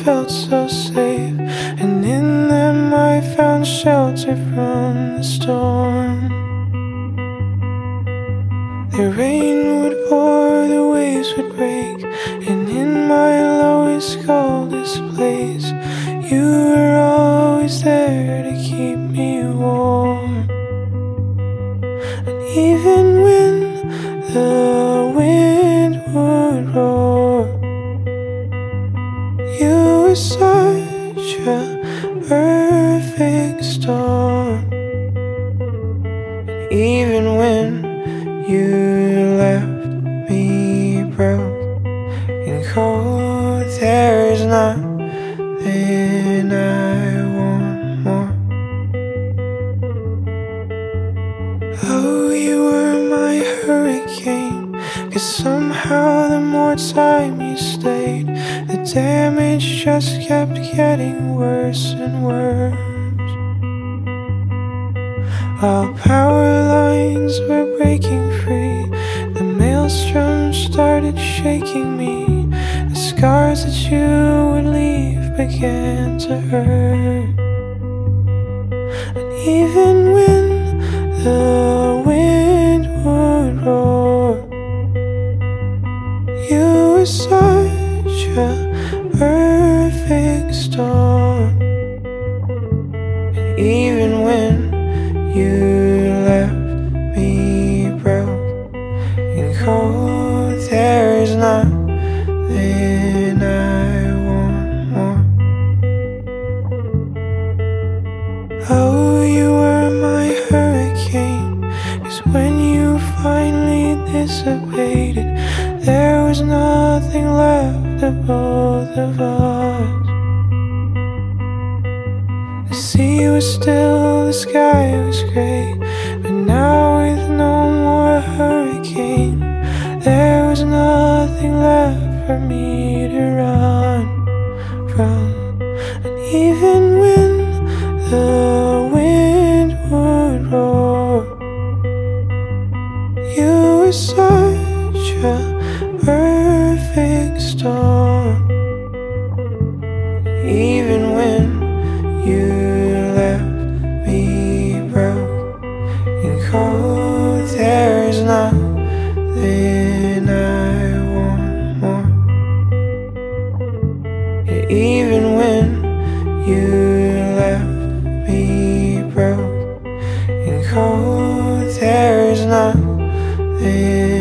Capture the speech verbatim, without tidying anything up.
felt so safe, and in them I found shelter from the storm. The rain would pour, the waves would break, and in my lowest, coldest place, you were always there to keep me warm. And even when the wind would roar, you were such a perfect storm. And even when you left me broke and cold, there is nothing I want more. Oh, you were my hurricane, 'cause somehow the more time you stayed, the damage just kept getting worse and worse. While power lines were breaking free, the maelstrom started shaking me. The scars that you would leave began to hurt. And even when the wind would roar, you were such a perfect storm. And even when you left me broke and cold, there is nothing I want more. Oh, you were my hurricane, 'cause when you finally dissipated, there was nothing left of both of us. The sea was still, the sky was gray, but now with no more hurricane, there was nothing left for me to run from. And even when the wind would roar, you were such a perfect storm. And even when you left me broke and cold, there is nothing I want more. And even when you left me broke and cold, there is nothing